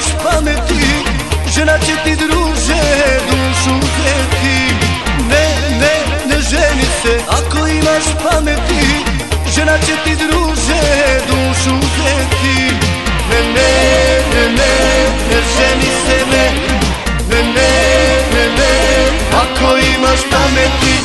imaš pameti, žena će ti druže dušu uzeti. Ne ženi se ako imaš pameti, žena će ti druže dušu uzeti. Ne ženi se, ne, ako imaš pameti.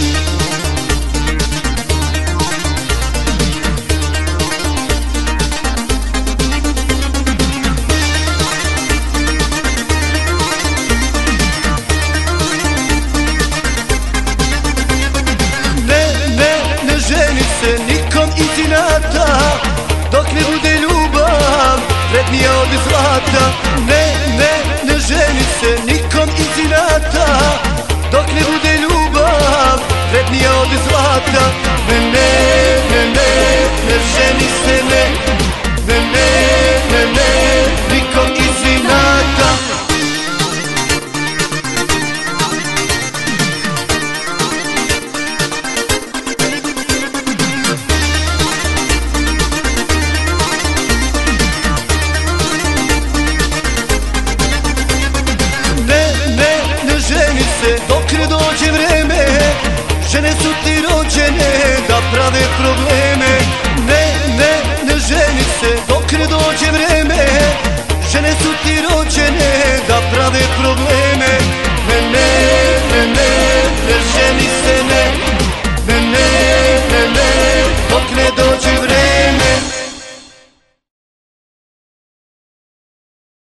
Ne ženi se nikom iz inata, dok ne bude ljubav vrednija od zlata. Ne ženi se nikom iz inata, dok ne bude ljubav vrednija od zlata. Ne ženi se, ne, nikom iz inata. Ne ženi se dok ne dođe vreme, žene su ti rođene da prave probleme. Ne ženi se dok ne dođe vreme, žene su ti rođene da prave probleme. Ne ženi se, ne, dok ne dođe vreme.